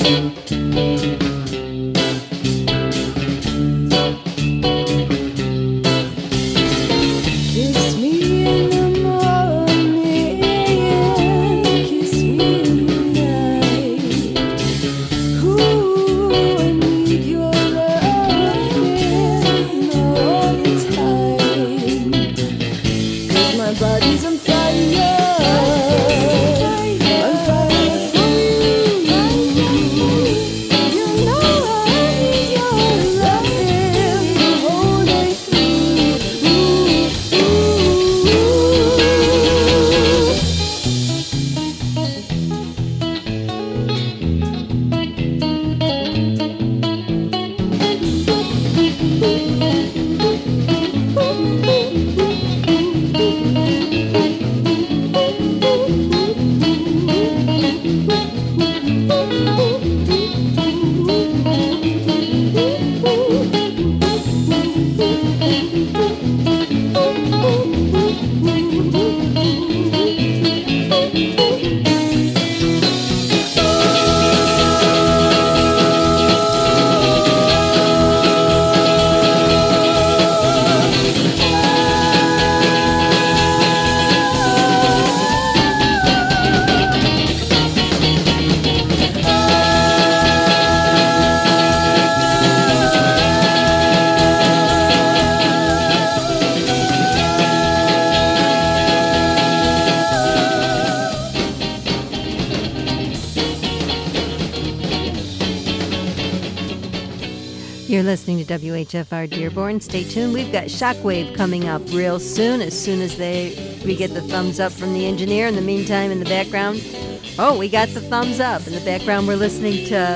You're listening to WHFR Dearborn. Stay tuned. We've got Shockwave coming up real soon, as soon as we get the thumbs up from the engineer. In the meantime, in the background, we got the thumbs up. In the background, we're listening to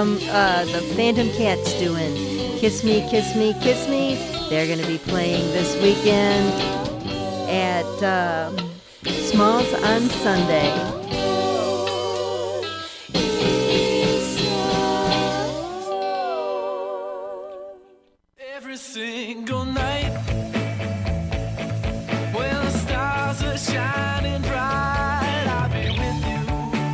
the Phantom Cats doing Kiss Me, Kiss Me, Kiss Me. They're going to be playing this weekend at Smalls on Sunday. Single night when the stars are shining bright, I'll be with you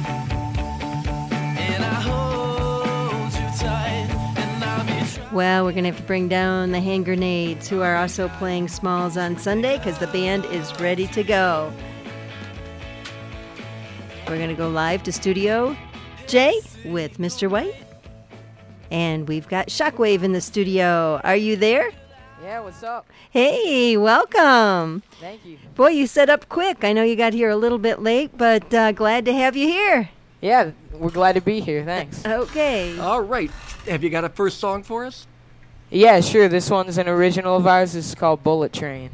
and I hold you tight and I'll be Well, we're going to have to bring down the Hand Grenades, who are also playing Smalls on Sunday, because the band is ready to go. We're going to go live to Studio J with Mr. White. And we've got Shockwave in the studio. Are you there? Yeah, what's up? Hey, welcome. Thank you. Boy, you set up quick. I know you got here a little bit late, but glad to have you here. Yeah, we're glad to be here. Thanks. Okay. All right. Have you got a first song for us? Yeah, sure. This one's an original of ours. This is called Bullet Train.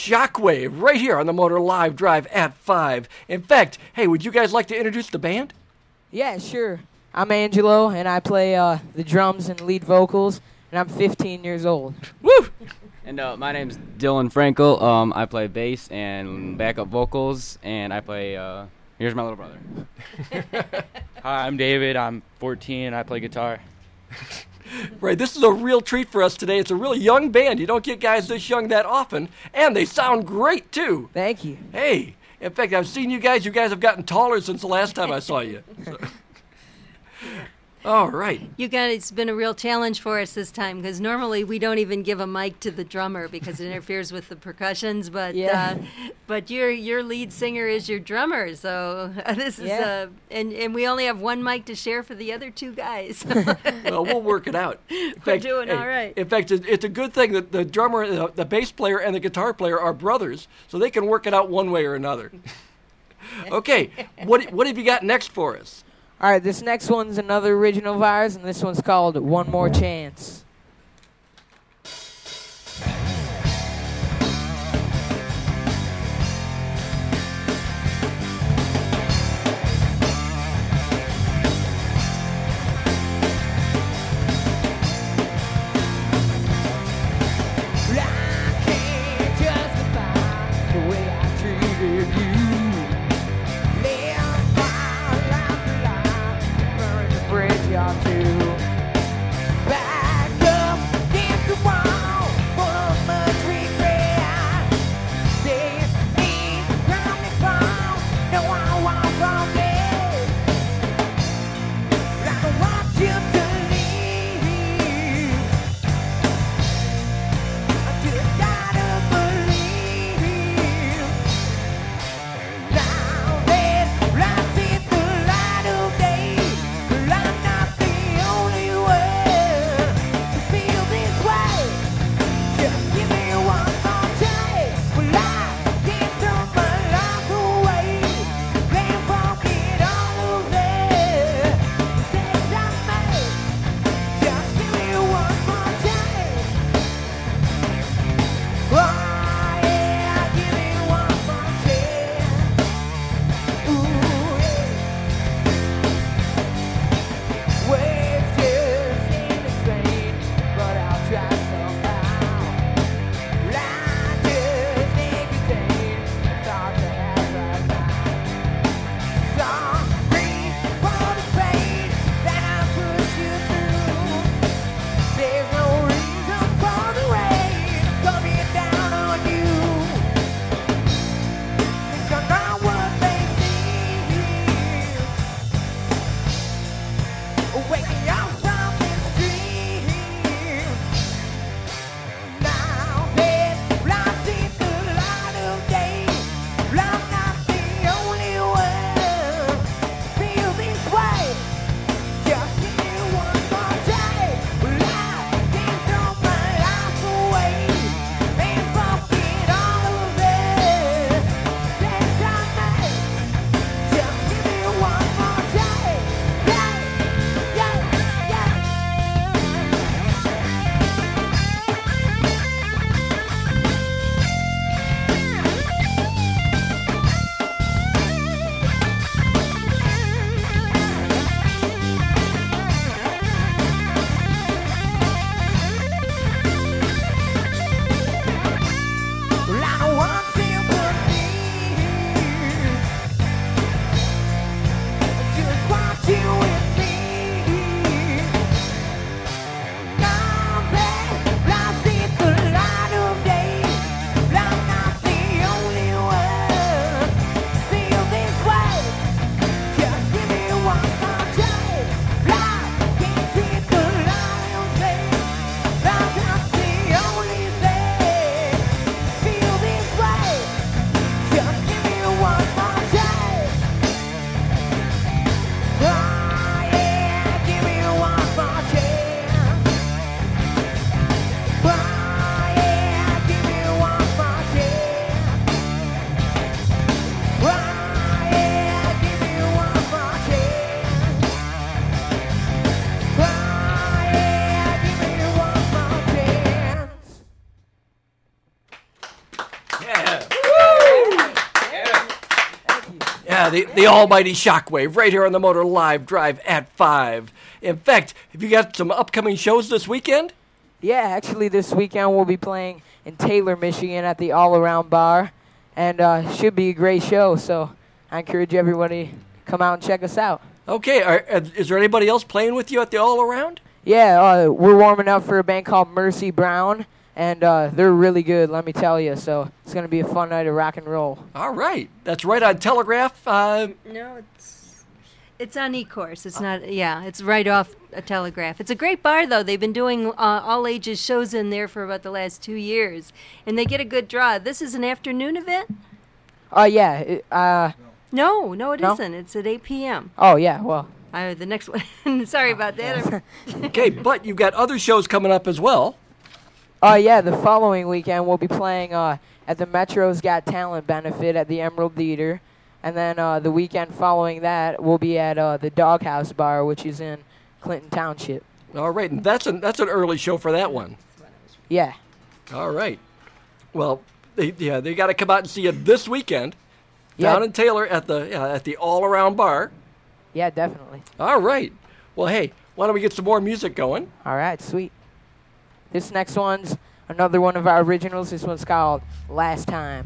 Shockwave right here on the Motor Live Drive at 5. In fact, hey, would you guys like to introduce the band? Yeah, sure. I'm Angelo, and I play the drums and lead vocals, and I'm 15 years old. Woo! And my name's Dylan Frankel. I play bass and backup vocals, and I play, here's my little brother. Hi, I'm David. I'm 14. I play guitar. Right, this is a real treat for us today. It's a really young band. You don't get guys this young that often, and they sound great, too. Thank you. Hey, in fact, I've seen you guys. You guys have gotten taller since the last time I saw you. So. All right. You guys, it's been a real challenge for us this time because normally we don't even give a mic to the drummer because it interferes with the percussions. But but your lead singer is your drummer, so this is and we only have one mic to share for the other two guys. Well, we'll work it out. We're doing all right. In fact, it's a good thing that the drummer, the bass player, and the guitar player are brothers, so they can work it out one way or another. Okay, what have you got next for us? All right, this next one's another original of ours, and this one's called One More Chance. Back the almighty Shockwave right here on the Motor Live Drive at 5. In fact, have you got some upcoming shows this weekend? Yeah, actually this weekend we'll be playing in Taylor, Michigan at the All Around Bar, and should be a great show, so I encourage everybody to come out and check us out. Okay, is there anybody else playing with you at the All Around? Yeah, we're warming up for a band called Mercy Brown, and they're really good, let me tell you, so it's going to be a fun night of rock and roll. All right. That's right on Telegraph. No, it's on E-Course. It's not. Yeah, it's right off a Telegraph. It's a great bar, though. They've been doing all ages shows in there for about the last 2 years, and they get a good draw. This is an afternoon event. Yeah. No, it No? not It's at 8 p.m. Oh yeah. Well. The next one. Sorry about that. Okay, but you've got other shows coming up as well. Yeah. The following weekend we'll be playing at the Metro's Got Talent benefit at the Emerald Theater, and then the weekend following that we'll be at the Doghouse Bar, which is in Clinton Township. All right, and that's an early show for that one. Yeah. All right. Well, they got to come out and see you this weekend down in Taylor at the All Around Bar. Yeah, definitely. All right. Well, hey, why don't we get some more music going? All right, sweet. This next one's another one of our originals. This one's called Last Time.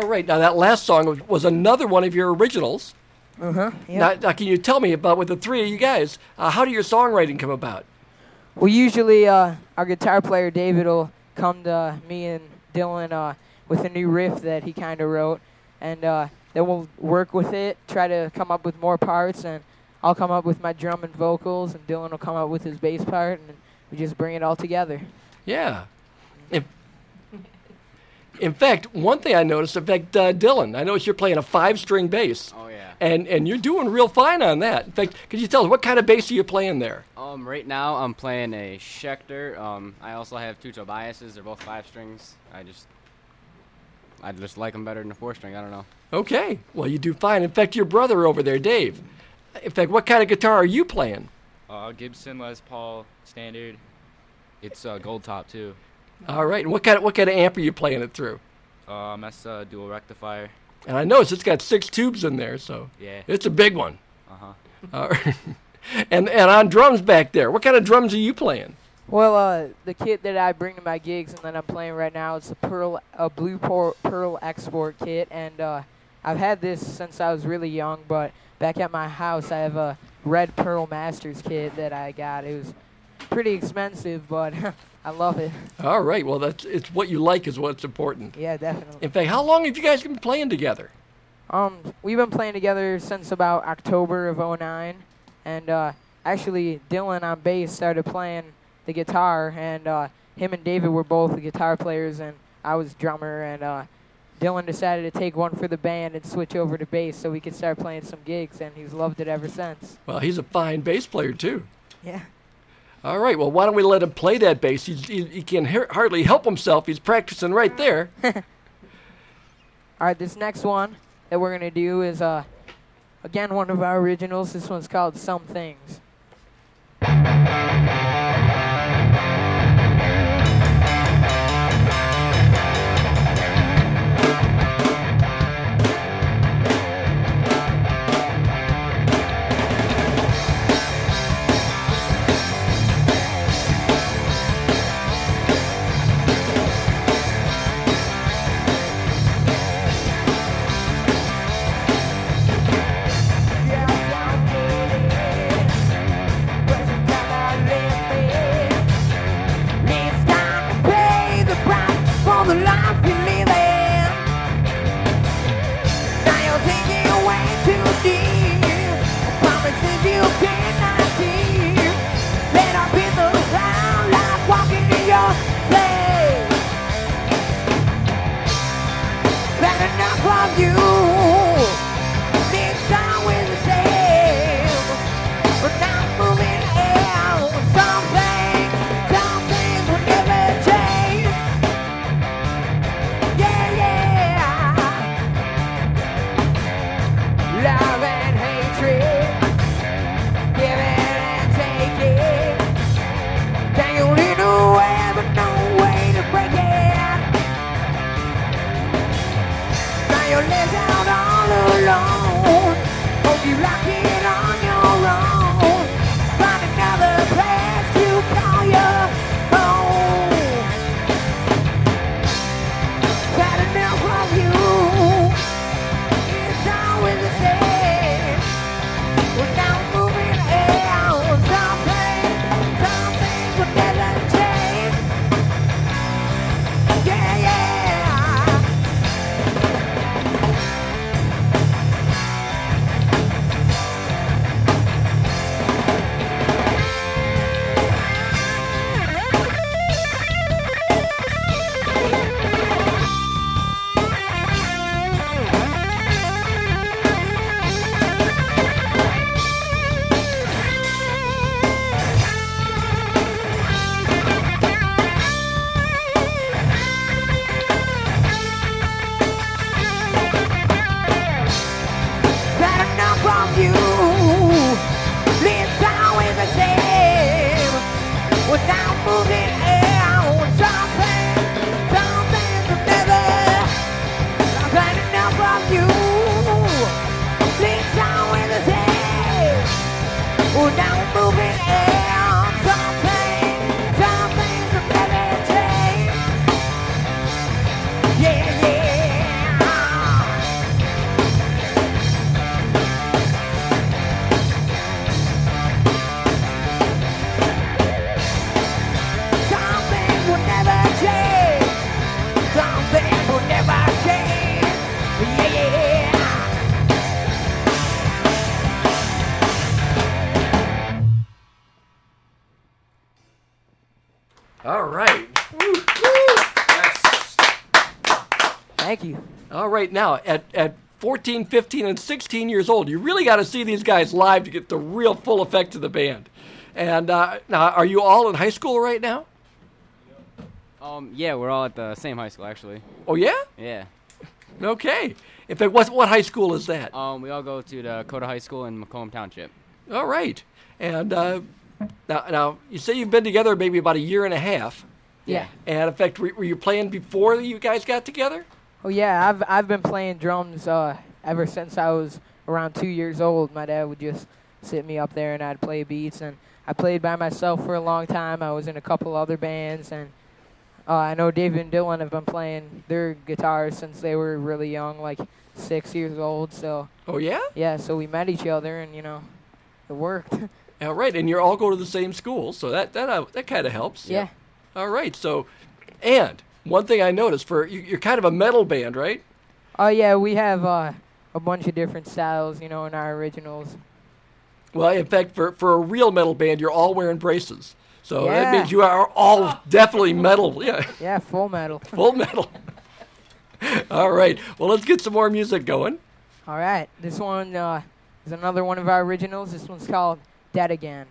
right. Now, that last song was another one of your originals. Yeah. Now, can you tell me about, with the three of you guys, how do your songwriting come about? Well, usually our guitar player David will come to me and Dylan with a new riff that he kind of wrote, and then we'll work with it, try to come up with more parts, and I'll come up with my drum and vocals, and Dylan will come up with his bass part, and we just bring it all together. Yeah. In fact, one thing I noticed, Dylan, I noticed you're playing a 5-string bass. Oh, yeah. And you're doing real fine on that. In fact, could you tell us what kind of bass are you playing there? Right now I'm playing a Schecter. I also have two Tobiases. They're both 5 strings. I just like them better than a 4-string. I don't know. Okay. Well, you do fine. In fact, your brother over there, Dave. In fact, what kind of guitar are you playing? Gibson Les Paul standard. It's gold top too. All right. And what kind of amp are you playing it through? That's a dual rectifier. And I noticed it's got 6 tubes in there, so Yeah. it's a big one. Uh-huh. And on drums back there, what kind of drums are you playing? Well, the kit that I bring to my gigs and that I'm playing right now is a blue Pearl Export kit, and I've had this since I was really young. But back at my house, I have a red Pearl Masters kit that I got. It was pretty expensive, but I love it. All right. Well, it's what you like is what's important. Yeah, definitely. In fact, how long have you guys been playing together? We've been playing together since about October of '09, and actually Dylan on bass started playing the guitar, and him and David were both the guitar players, and I was drummer, and Dylan decided to take one for the band and switch over to bass so we could start playing some gigs, and he's loved it ever since. Well, he's a fine bass player, too. Yeah. All right. Well, why don't we let him play that bass? He can hardly help himself. He's practicing right there. All right, this next one that we're going to do is, again, one of our originals. This one's called Some Things. All right. Woo. Thank you. All right, now at 14, 15, and 16 years old, you really got to see these guys live to get the real full effect of the band. And now, are you all in high school right now? Yeah, we're all at the same high school actually. Oh yeah? Yeah. Okay. In fact, what high school is that? We all go to the Coda High School in Macomb Township. All right. And now you say you've been together maybe about a year and a half. Yeah. And in fact, were you playing before you guys got together? Oh yeah, I've been playing drums ever since I was around 2 years old. My dad would just sit me up there and I'd play beats, and I played by myself for a long time. I was in a couple other bands, and I know David and Dylan have been playing their guitars since they were really young, like 6 years old. So Oh yeah? yeah, so we met each other, and it worked. All right, and you all go to the same school, so that kind of helps. Yeah. All right, so, and one thing I noticed, you're kind of a metal band, right? Oh yeah, we have a bunch of different styles, in our originals. Well, in fact, for a real metal band, you're all wearing braces. So that Yeah. means you are all definitely metal. Yeah, Yeah, full metal. full metal. All right, well, let's get some more music going. All right, this one is another one of our originals. This one's called Dead Again.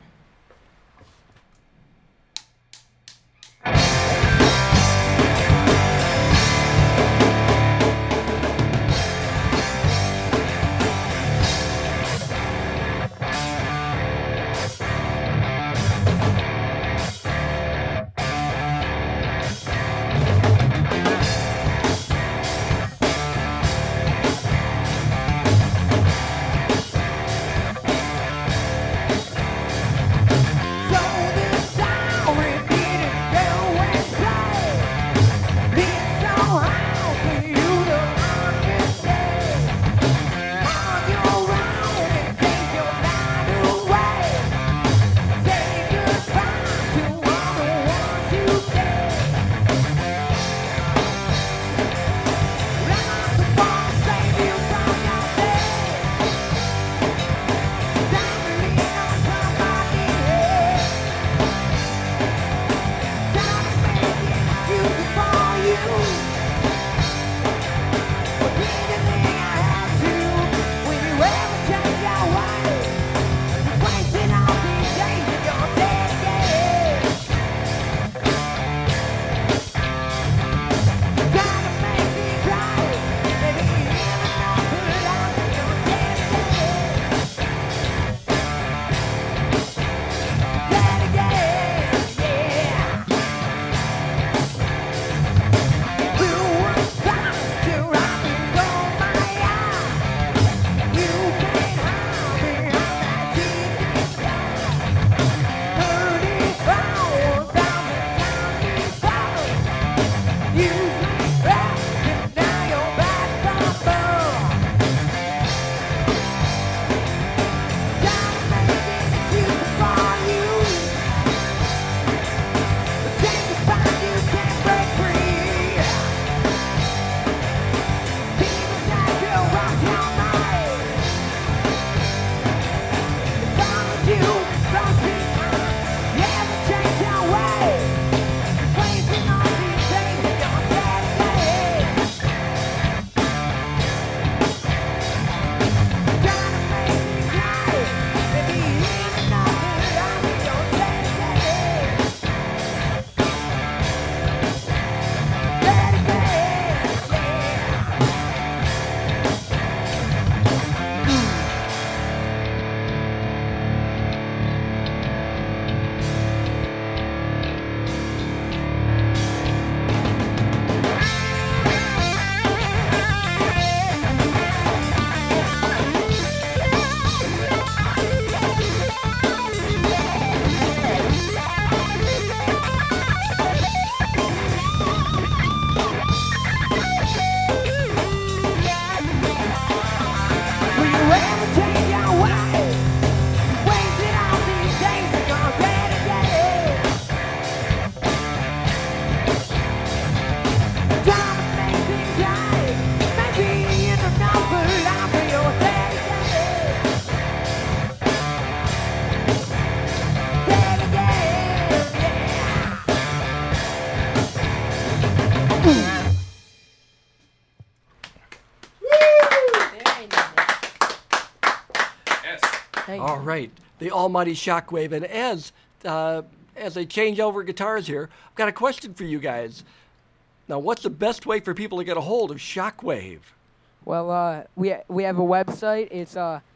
the almighty Shockwave. And as they change over guitars here, I've got a question for you guys. Now, what's the best way for people to get a hold of Shockwave? Well, we have a website. It's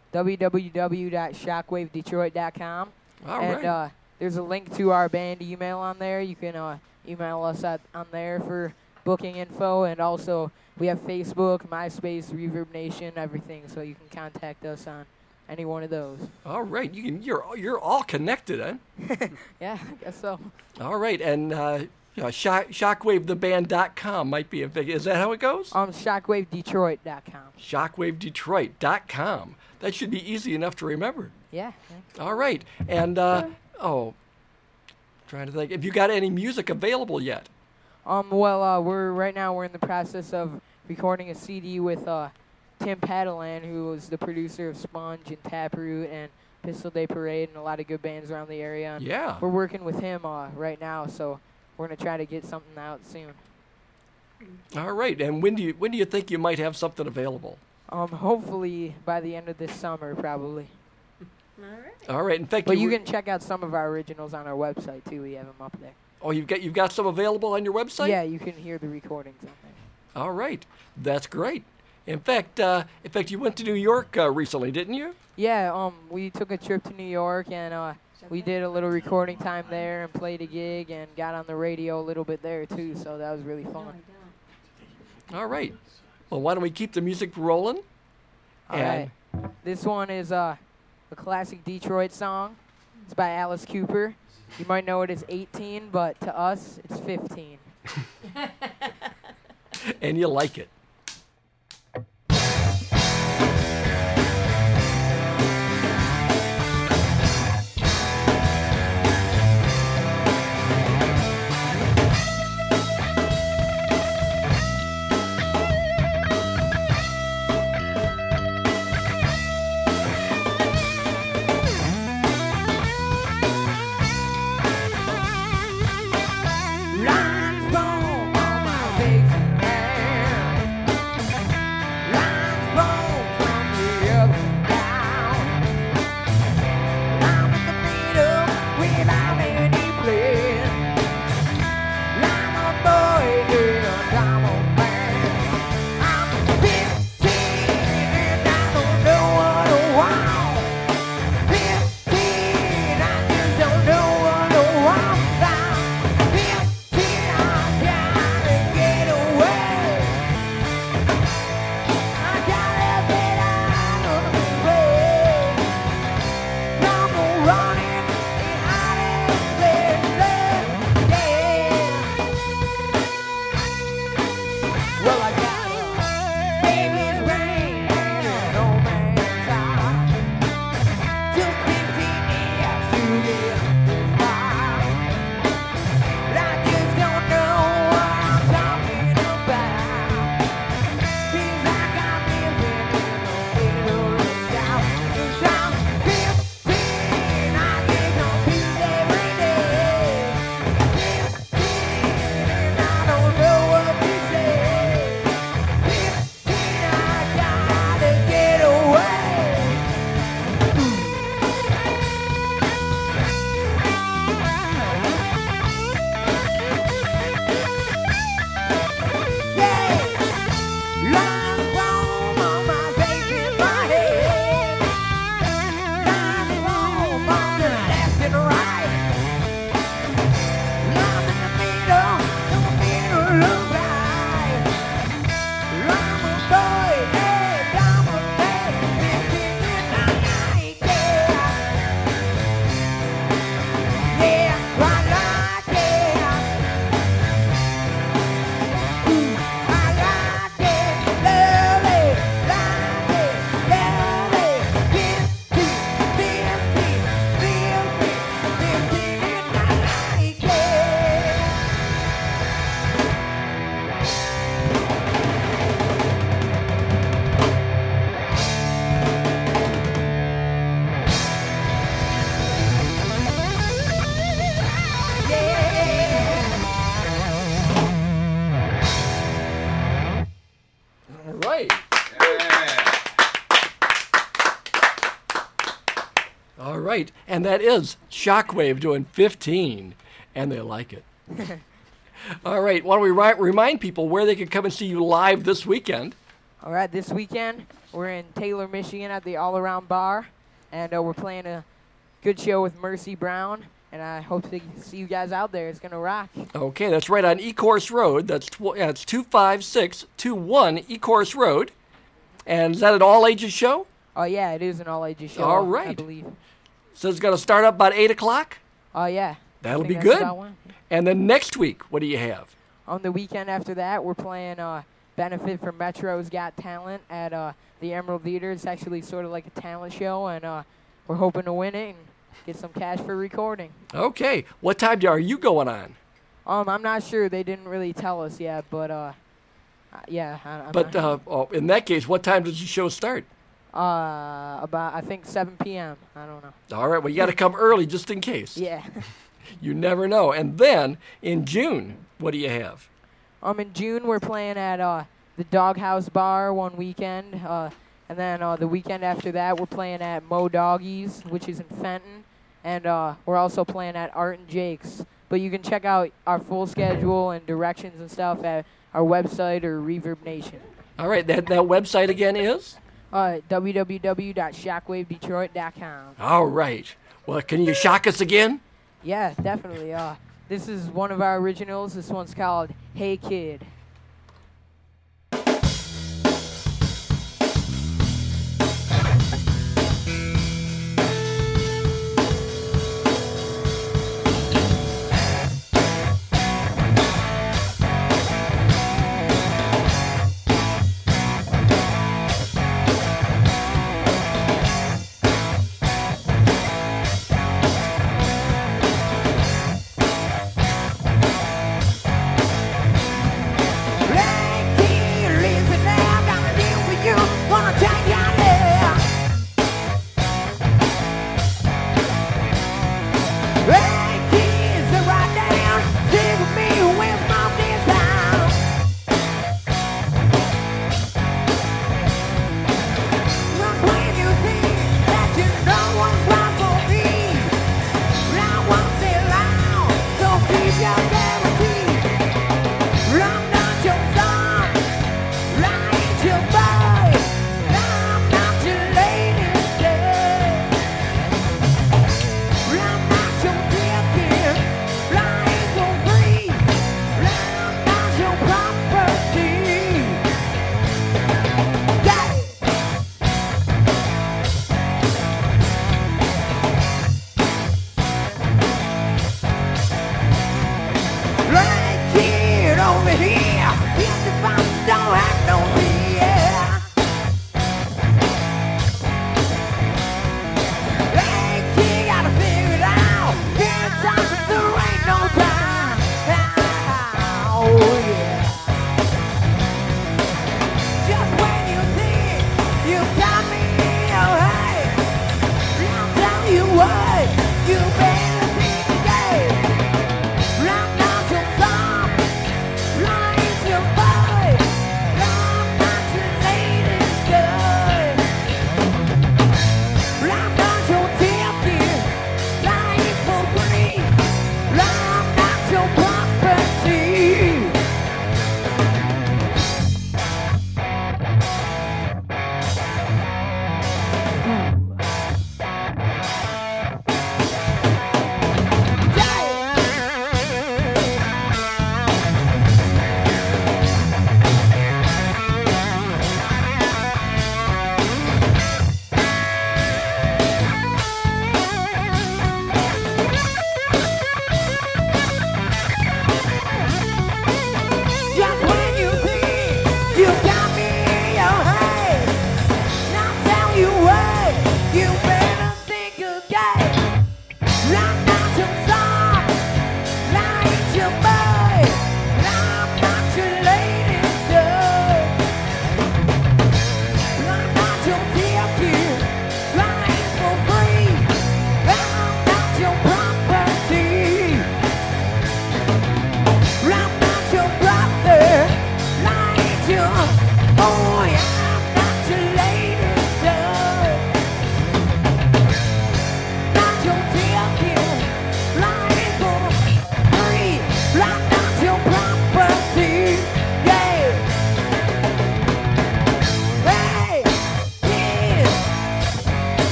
www.shockwavedetroit.com. All and right. There's a link to our band email on there. You can email us on there for booking info, and also we have Facebook, MySpace, Reverb Nation, everything. So you can contact us on any one of those. All right. You're all connected, huh? Yeah, I guess so. All right. And shockwavetheband.com might be a big. Is that how it goes? Shockwavedetroit.com. Shockwavedetroit.com. That should be easy enough to remember. Yeah. All right. And, trying to think. Have you got any music available yet? We're in the process of recording a CD with Tim Padalan, who was the producer of Sponge and Taproot and Pistol Day Parade and a lot of good bands around the area. And Yeah. we're working with him right now, so we're gonna try to get something out soon. All right. And when do you think you might have something available? Hopefully by the end of this summer, probably. All right. In fact, But you can check out some of our originals on our website too. We have them up there. Oh, you've got some available on your website? Yeah, you can hear the recordings on there. All right. That's great. In fact, you went to New York recently, didn't you? Yeah, we took a trip to New York and we did a little recording time there and played a gig and got on the radio a little bit there too, so that was really fun. All right. Well, why don't we keep the music rolling? All right. This one is a classic Detroit song. It's by Alice Cooper. You might know it as 18, but to us, it's 15. And you like it. Lines on my face and right. And that is Shockwave doing 15, and they like it. All right. Why don't we remind people where they can come and see you live this weekend? All right, this weekend we're in Taylor, Michigan at the All Around Bar, and we're playing a good show with Mercy Brown, and I hope to see you guys out there. It's going to rock. Okay, that's right on Ecorse Road. That's 25621 Ecorse Road. And is that an all-ages show? Oh, yeah, it is an all-ages show, All right. I believe. So it's going to start up about 8 o'clock? Oh, yeah. That'll I be think that's good. about one. And then next week, what do you have? On the weekend after that, we're playing Benefit for Metro's Got Talent at the Emerald Theater. It's actually sort of like a talent show, and we're hoping to win it and get some cash for recording. Okay. What time are you going on? I'm not sure. They didn't really tell us yet, but yeah. I'm But not sure. in that case, what time does the show start? About I think 7 p.m. I don't know. All right. Well, you got to come early just in case. Yeah. You never know. And then in June, what do you have? In June we're playing at the Doghouse Bar one weekend, and then the weekend after that we're playing at Mo Doggies, which is in Fenton, and we're also playing at Art and Jake's. But you can check out our full schedule and directions and stuff at our website or Reverb Nation. All right. That website again is? www.shockwavedetroit.com. All right. Well, can you shock us again? Yeah, definitely. This is one of our originals. This one's called Hey Kid.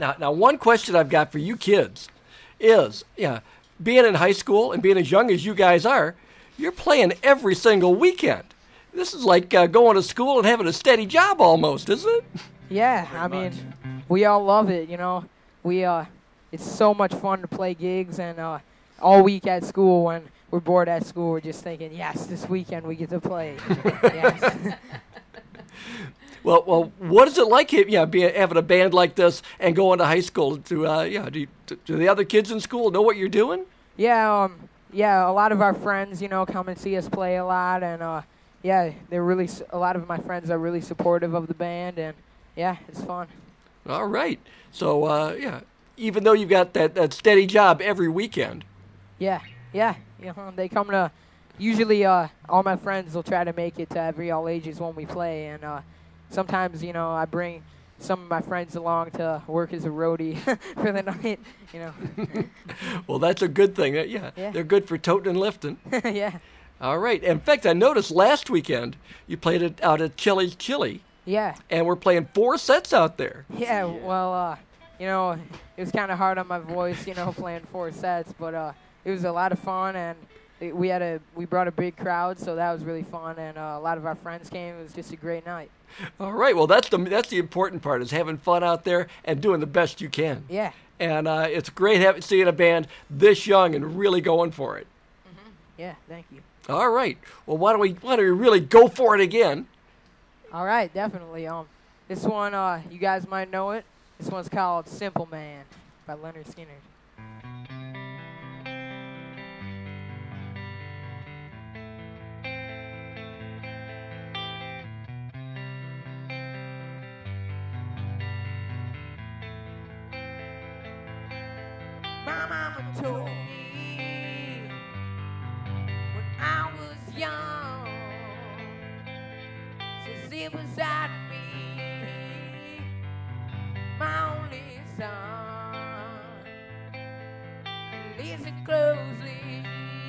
Now, one question I've got for you kids is, being in high school and being as young as you guys are, you're playing every single weekend. This is like going to school and having a steady job almost, isn't it? Yeah, I mean, we all love it, you know. It's so much fun to play gigs, and all week at school when we're bored at school, we're just thinking, yes, this weekend we get to play. Yes. Well, what is it like, having a band like this and going to high school? Do the other kids in school know what you're doing? Yeah, a lot of our friends, you know, come and see us play a lot, and a lot of my friends are really supportive of the band, and yeah, it's fun. All right. So, even though you've got that steady job every weekend. Yeah. They come to, usually all my friends will try to make it to every all ages when we play, and sometimes, you know, I bring some of my friends along to work as a roadie for the night, you know. Well, that's a good thing. Yeah, they're good for toting and lifting. Yeah. All right. In fact, I noticed last weekend you played it out at Chili's Chili. Yeah. And we're playing 4 sets out there. Yeah, well, you know, it was kind of hard on my voice, you know, playing 4 sets, but it was a lot of fun, and we brought a big crowd, so that was really fun, and a lot of our friends came. It was just a great night. All right. Well, that's the important part, is having fun out there and doing the best you can. Yeah. And it's great seeing a band this young and really going for it. Mm-hmm. Yeah. Thank you. All right. Well, why don't we really go for it again? All right, definitely. This one, you guys might know it. This one's called "Simple Man" by Leonard Skinner. My mama told me when I was young, to sit beside me, my only son. Listen closely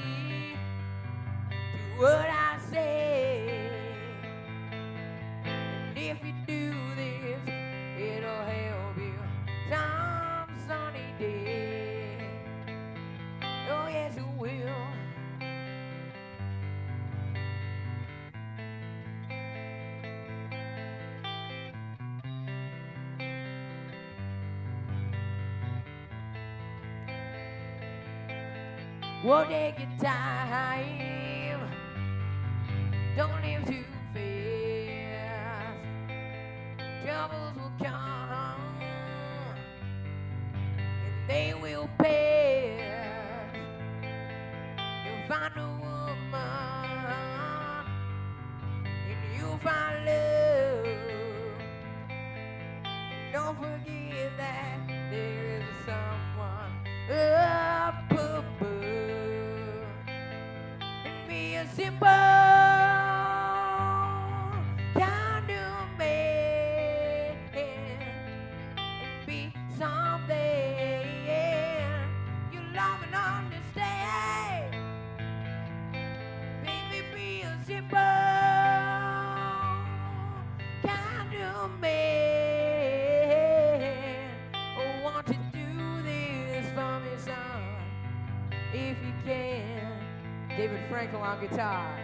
to what I say, and if you do this, it'll help you some sunny day. Oh yes, it will. Won't take your time. Don't live too fast. Troubles will come, and they will pass. You'll find a woman, and you'll find love. And don't forget that there is someone up above. And be a simple kind of man, and be something you love and understand. Baby, be a simple kind of man. I want to do this for me, son, if you can. David Frankel on guitar.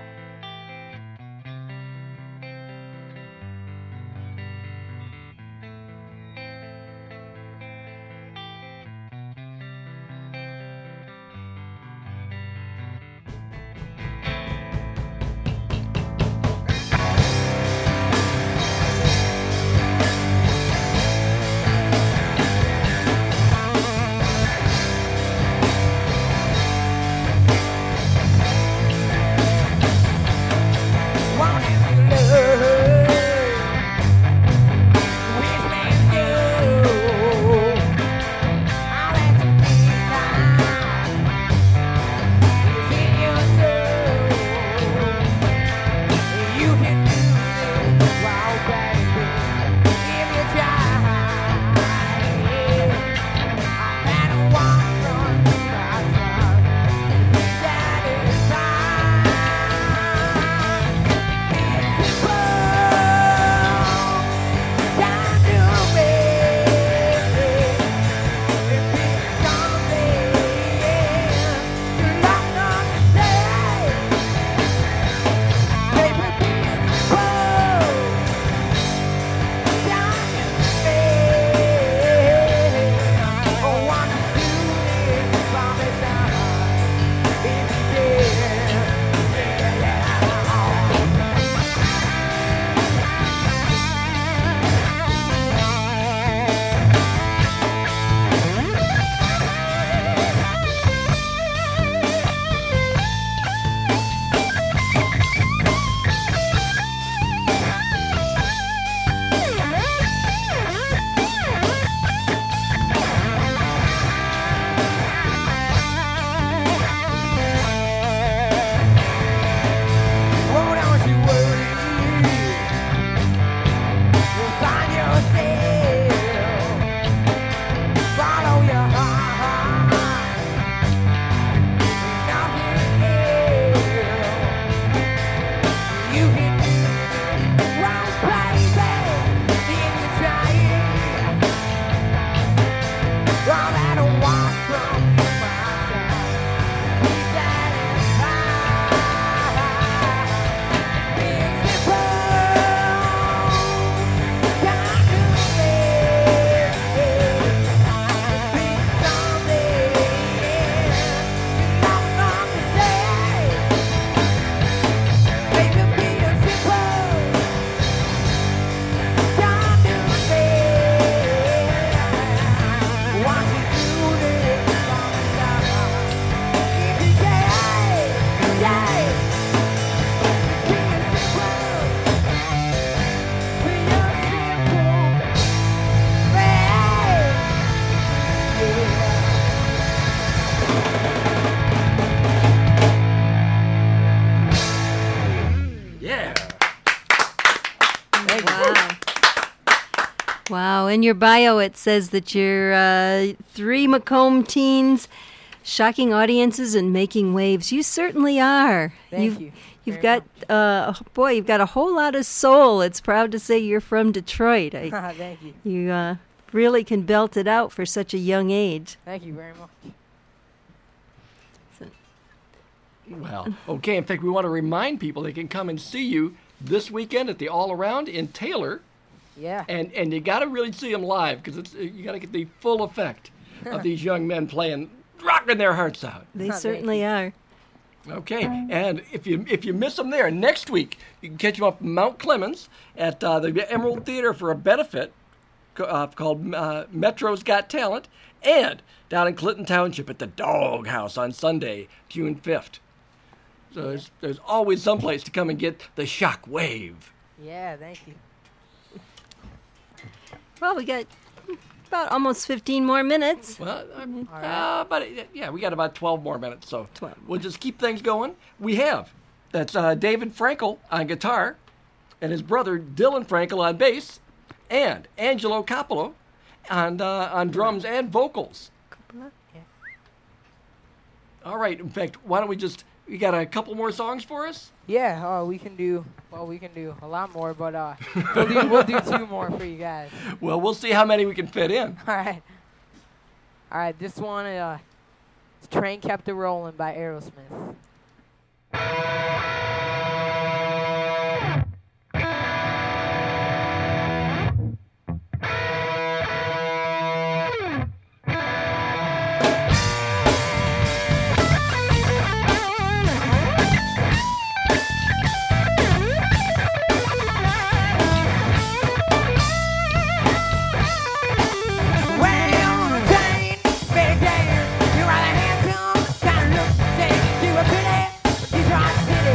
Wow. In your bio, it says that you're 3 Macomb teens, shocking audiences and making waves. You certainly are. Thank you. You've very got, you've got a whole lot of soul. It's proud to say you're from Detroit. Thank you. You really can belt it out for such a young age. Thank you very much. Well, okay. In fact, we want to remind people they can come and see you this weekend at the All Around in Taylor. Yeah. And you got to really see them live because you got to get the full effect of these young men playing, rocking their hearts out. They Thank certainly you. are. Okay, and if you miss them there next week, you can catch them up in Mount Clemens at the Emerald Theater for a benefit called Metro's Got Talent, and down in Clinton Township at the Dog House on Sunday, June 5th. So there's always some place to come and get the shock wave. Yeah, thank you. Well, we got about almost 15 more minutes. Well, right. we got about 12 more minutes, so 12. we'll just keep things going. That's David Frankel on guitar, and his brother Dylan Frankel on bass, and Angelo Capolo on drums and vocals. Yeah. All right, in fact, why don't you got a couple more songs for us? Yeah, we can do a lot more, but we'll do 2 more for you guys. Well, we'll see how many we can fit in. All right. This one, "Train Kept It Rollin'" by Aerosmith. You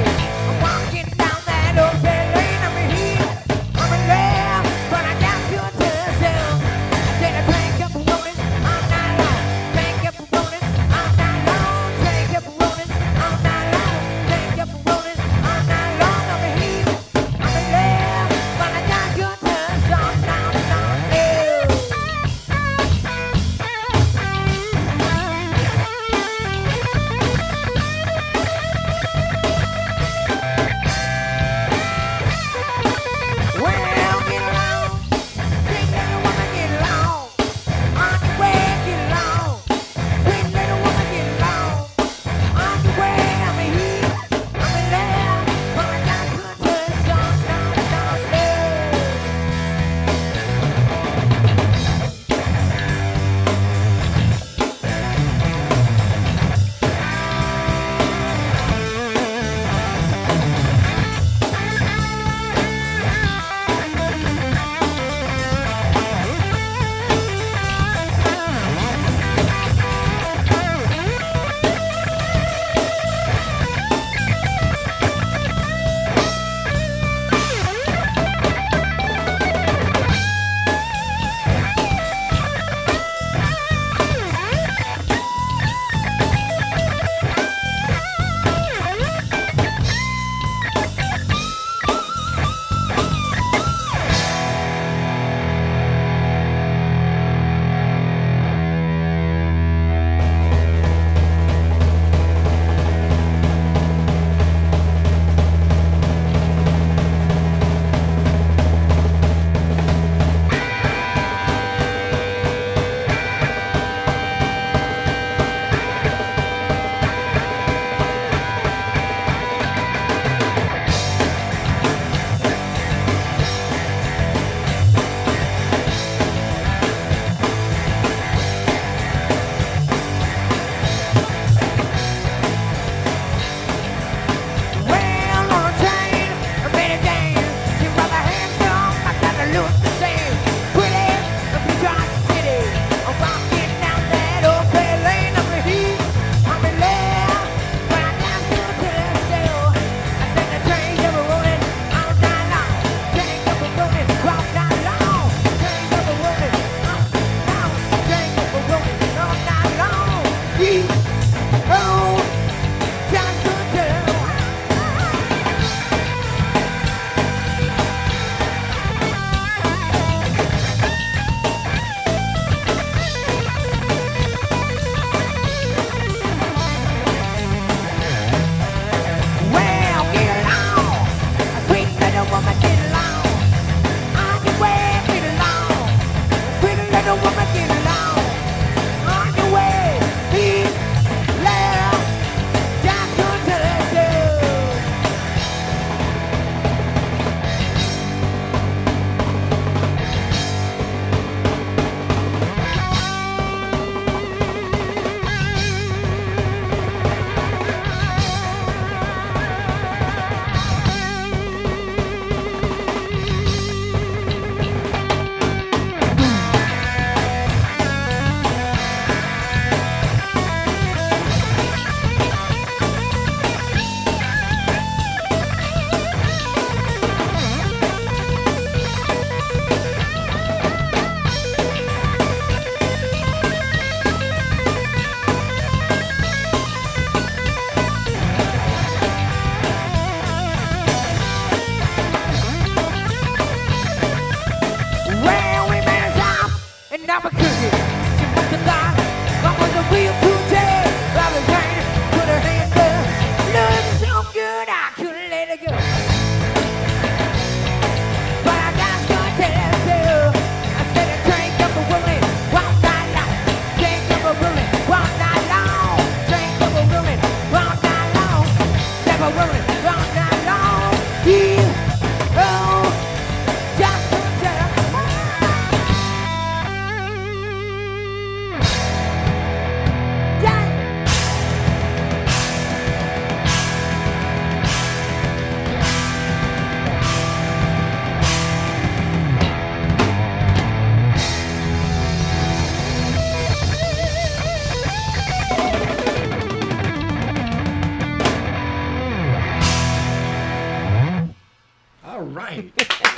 All right.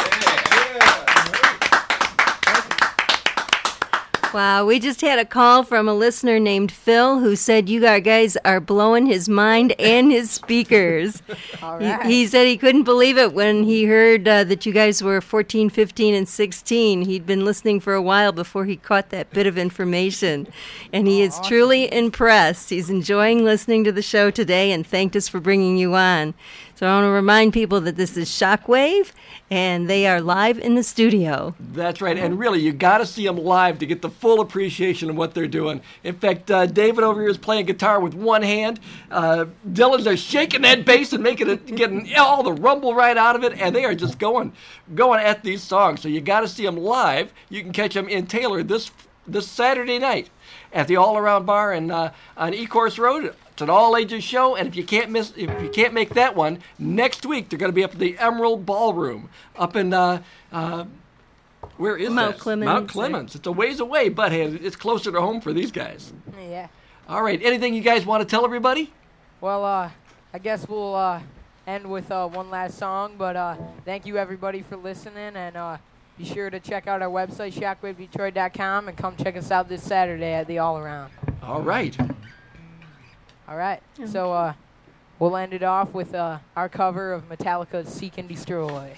Wow, we just had a call from a listener named Phil who said you guys are blowing his mind and his speakers. All right. He said he couldn't believe it when he heard that you guys were 14, 15, and 16. He'd been listening for a while before he caught that bit of information. And he is truly impressed. He's enjoying listening to the show today and thanked us for bringing you on. So I want to remind people that this is Shockwave, and they are live in the studio. That's right, and really, you got to see them live to get the full appreciation of what they're doing. In fact, David over here is playing guitar with one hand. Dylan's there shaking that bass and getting all the rumble right out of it, and they are just going at these songs. So you got to see them live. You can catch them in Taylor this Saturday night at the All Around Bar on Ecorse Road. It's an all-ages show, and if you can't make that one, next week they're going to be up at the Emerald Ballroom up in where is Mount that? Clemens. Mount Clemens. It's a ways away, but hey, it's closer to home for these guys. Yeah. All right. Anything you guys want to tell everybody? Well, I guess we'll end with one last song, but thank you everybody for listening, and be sure to check out our website, shockwavedetroit.com, and come check us out this Saturday at the All Around. All right. All right. So we'll end it off with our cover of Metallica's Seek and Destroy.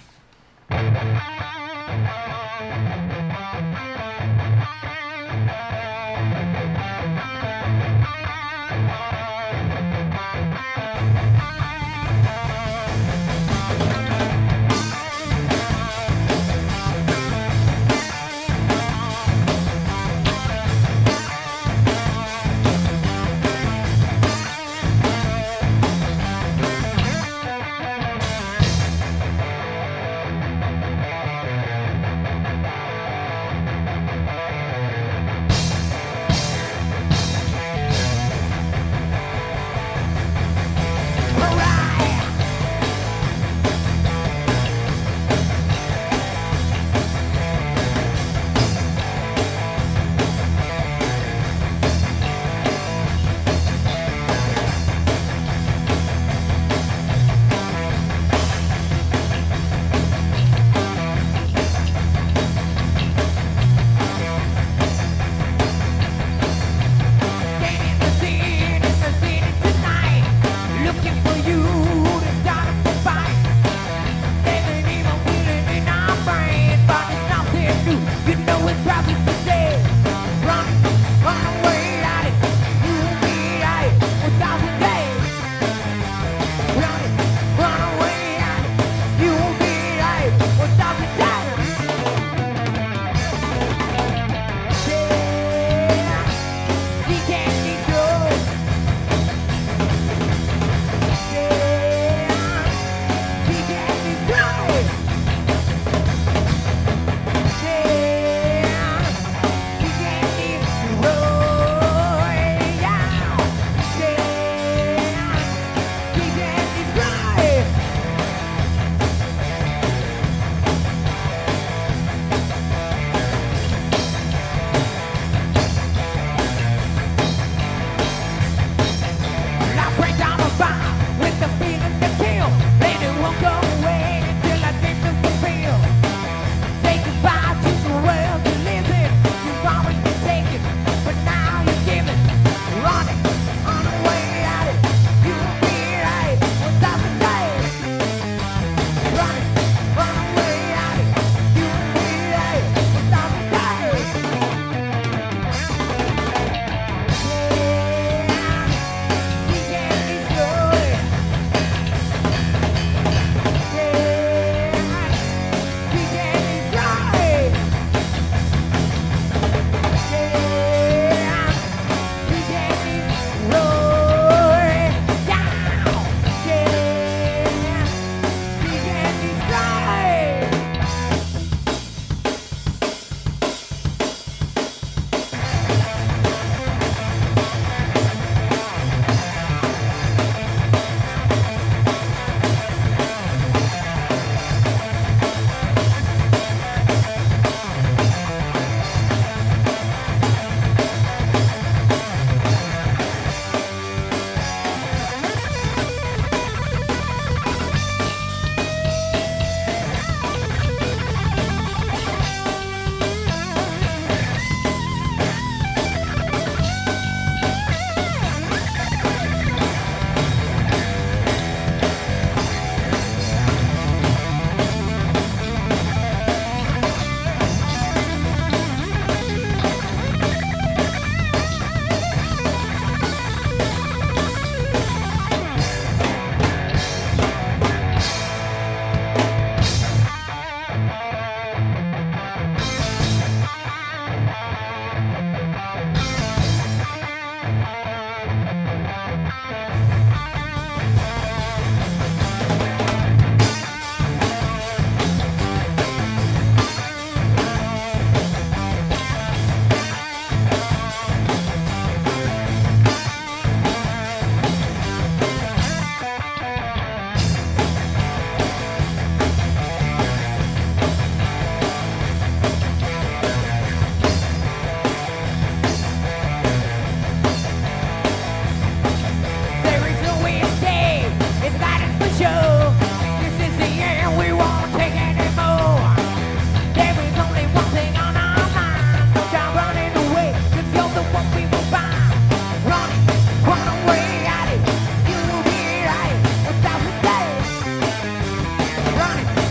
Burning